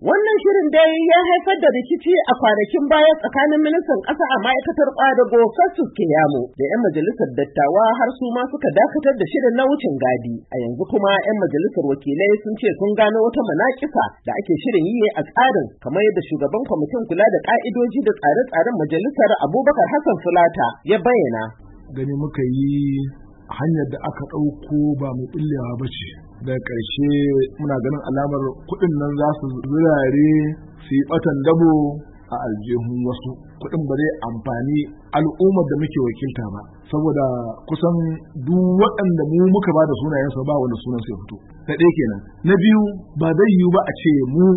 Wannan shirin dai ya haifar da rikici a kwanakin baya tsakanin ministan ƙasa a ma'aikatar ƙwadago Festus Keyamo da 'yan majalisar dattawa har su ma suka dakatar da shirin na wucin gadi. A yanzu kuma 'yan majalisar wakilai sun ce sun gano wata manaƙisa da ake shirin yi a tsarin, kamar yadda shugaban kwamitin kula da ƙa'idoji da tsare-tsaren majalisar Abubakar Hassan Fulata ya bayyana. Gani muka yi hanyar da aka ɗauko ba mai ɓillewa ba ce. Daga ƙarshe muna ganin alamar kuɗin nan za su zurare su yi ɓatan dabo a aljihun wasu. Kuɗin ba zai amfani al'ummar da muke wakilta ba, saboda kusan duk waɗanda mu muka ba da sunayensu ba wanda sunan su ya fito. Na ɗaya kenan. Na biyu, ba zai yiwu ba a ce mu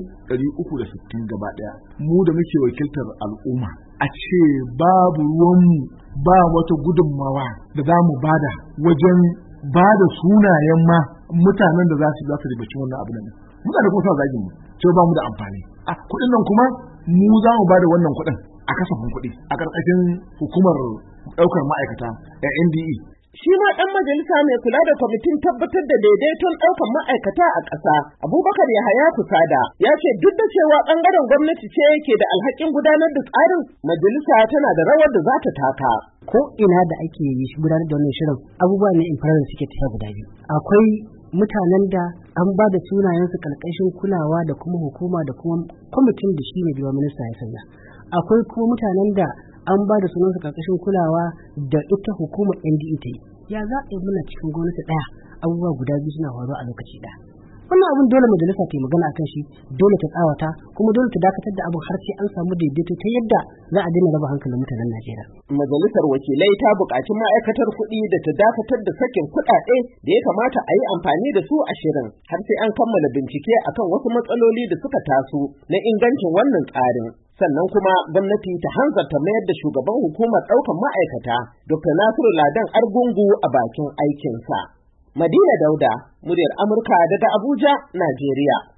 360 gaba ɗaya, mu da muke wakiltar al'umma, a ce babu ruwanmu ba wata gudunmawa da za mu bada wajen ba da sunayen ma mutanen da za su ribaci wannan abu nan. Mutane kuma sa zagin mu cewa ba mu da amfani. Kuɗin nan kuma mu za mu ba da wannan kuɗin a kasafin kuɗi a ƙarƙashin hukumar ɗaukar ma'aikata NDE. Shi ma ɗan majalisa mai kula da kwamitin tabbatar da daidaiton ɗaukar ma'aikata a ƙasa, Abubakar Yahaya Kusada, ya ce duk da cewa ɓangaren gwamnati ce yake da alhakin gudanar da tsarin, majalisa tana da rawar da za ta taka. Ko ina da ake gudanar da wannan shirin, abubuwa ne in suke tafiya guda biyu. Akwai mutanen da an ba da sunayensu ƙarƙashin kulawa da kuma hukuma da kuma kwamitin da shi ne biwa minista ya sanya. Akwai kuma mutanen da an ba da sunansu ƙarƙashin kulawa da ita hukumar NDE ta yi. Ya za a yi muna cikin gwamnati ɗaya abubuwa guda biyu suna faruwa a lokaci ɗaya. Wannan abin dole majalisa ta yi magana akan shi, dole ta tsawata, kuma dole ta dakatar da abin har sai an samu daidaito ta yadda za a daina raba hankalin mutanen Najeriya. Majalisar wakilai ta buƙaci ma'aikatar kuɗi da ta dakatar da sakin kuɗaɗe da ya kamata a yi amfani da su a shirin, har sai an kammala bincike akan wasu matsaloli da suka taso na ingancin wannan tsarin. Sannan kuma gwamnati ta hanzarta mayar da shugaban hukumar ɗaukar ma'aikata, Dr. Nasiru Ladan Argungu a bakin aikinsa. Madina Dauda, muryar Amurka daga Abuja, Najeriya.